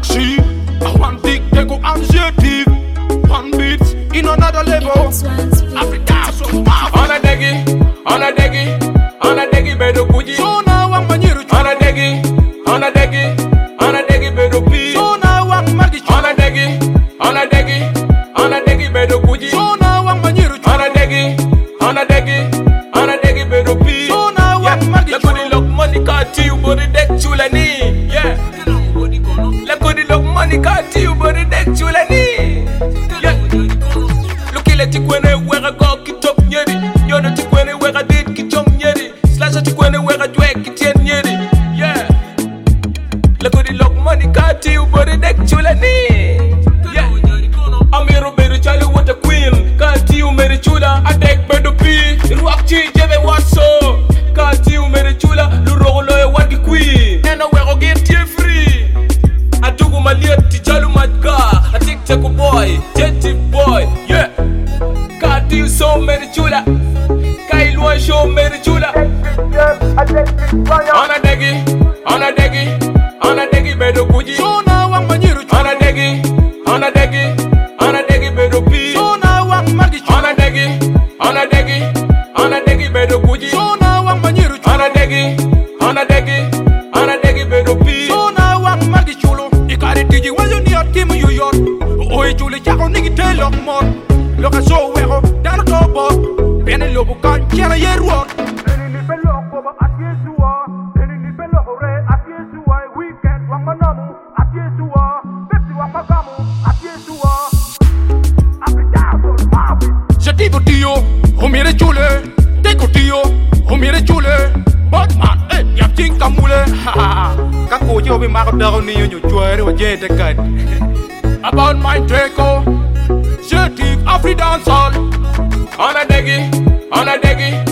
She, I want dick, they go anxiety. One beat, in another level. Africa, so On a degi, bedo kuji. so now I'm a new On a degi, bedo pi. so now I'm Maggie. On a degi, bedo kuji. So now I'm a new On a degi, bedo pi. so now I'm Maggie. Le kodi lok money kati you body deck chula ni. Yeah. Le kodi lok money kati you body deck chula ni. Yeah. Lukile tikwene wega go kitop nyeri. Yodo tikwene wega dit kichom nyeri. Slasha tikwene wega jwe kitien nyeri. Yeah. Le kodi lok money kati you body deck chula ni. Yeah. Amiro beru chali what a queen. Kati you meri chula a deck bedu pi. Ruak chi jebe waso. Kati you meri chula lurolo e wadi queen. Nena wego get you free. Atugu maliet tijalu madga. A tic tac boy, jetty boy. Yeah. Kati you so meri chula. Kailwa show meri chula. On a degi bedu kuji. So now I'm a new On a degi bedu pi. so now I'm Maggie. On a degi bedu kuji. So now I'm a new On a degi bedu pi. so now I'm Maggie chulo. Ikari tiji when you need Kim you yor. Oi chuli chako nigi telo more. Look at so wego down to bo. Penny lobo kan chela yeruor. Je digo tío, o mire chule. Digo tío, o mire chule. Batman, yap ting kamule. Các cô chưa bị mắc đâu ni nhiều chuối rồi dễ để cận. About my Draco, je dig Afri dancehall. On a degi